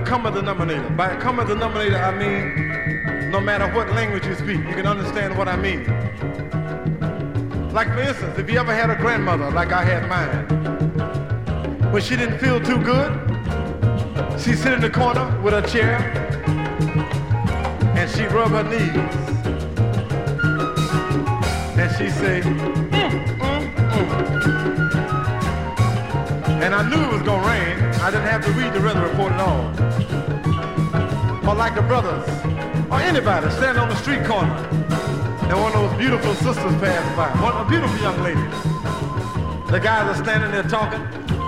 common denominator. By a common denominator, I mean no matter what language you speak, you can understand what I mean. Like for instance, if you ever had a grandmother like I had mine, when she didn't feel too good, she'd sit in the corner with her chair and she'd rub her knees and she'd say, And I knew it was gonna rain. I didn't have to read the weather report at all. Or like the brothers, or anybody standing on the street corner, and one of those beautiful sisters passed by, a beautiful young lady. The guys are standing there talking.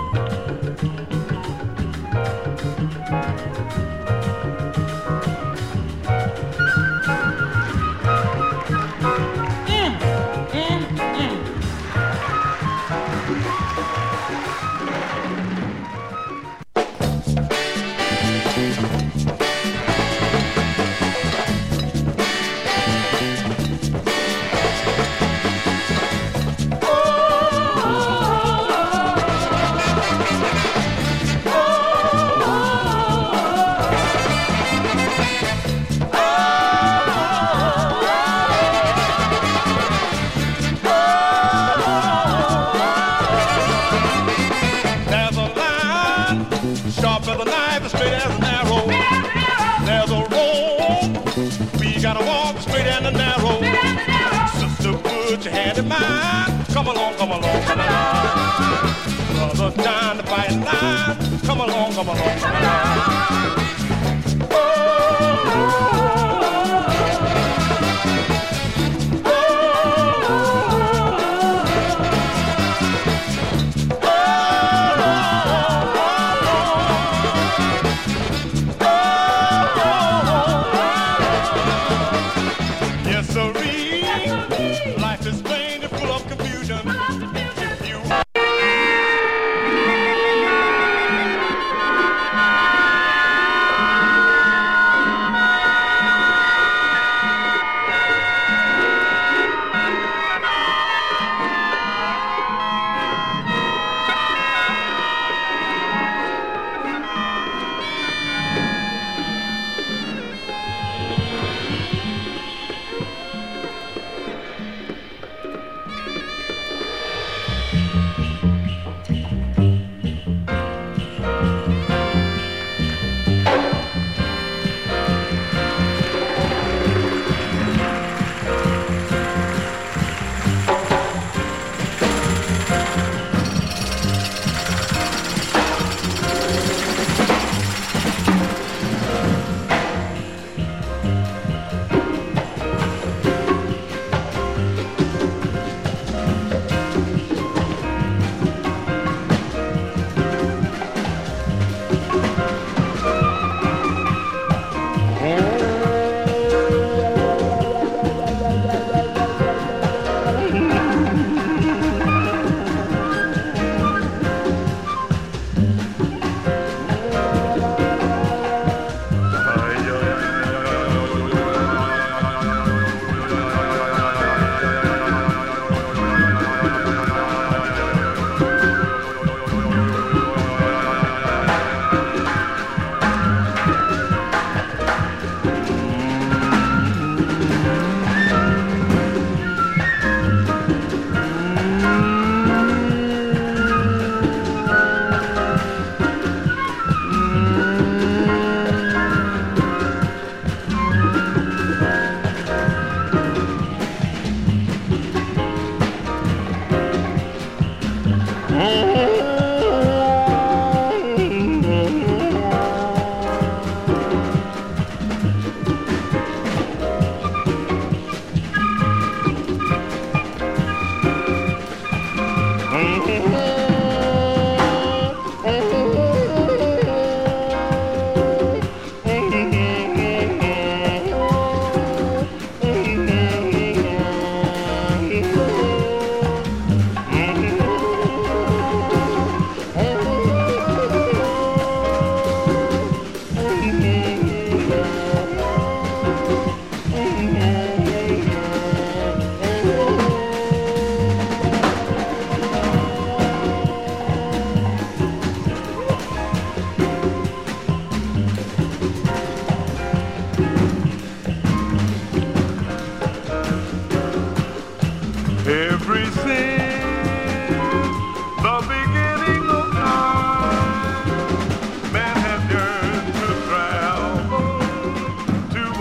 Come along, come along, come along. Brother down the fighting line. Come along, come along, come along.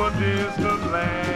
distant land.